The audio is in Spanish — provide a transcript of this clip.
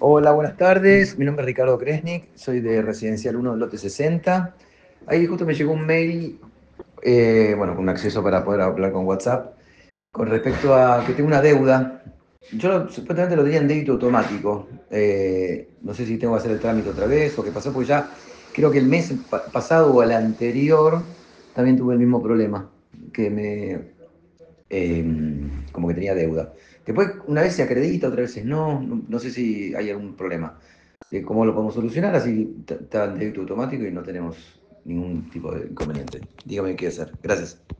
Hola, buenas tardes. Mi nombre es Ricardo Kresnik, soy de Residencial 1 del lote 60. Ahí justo me llegó un mail, bueno, con acceso para poder hablar con WhatsApp, con respecto a que tengo una deuda. Supuestamente lo tenía en débito automático. No sé si tengo que hacer el trámite otra vez o qué pasó, porque ya creo que el mes pasado o el anterior también tuve el mismo problema, que como que tenía deuda. Después, una vez se acredita, otra vez no, no sé si hay algún problema. ¿Cómo lo podemos solucionar? Así está el débito automático y no tenemos ningún tipo de inconveniente. Dígame qué hacer. Gracias.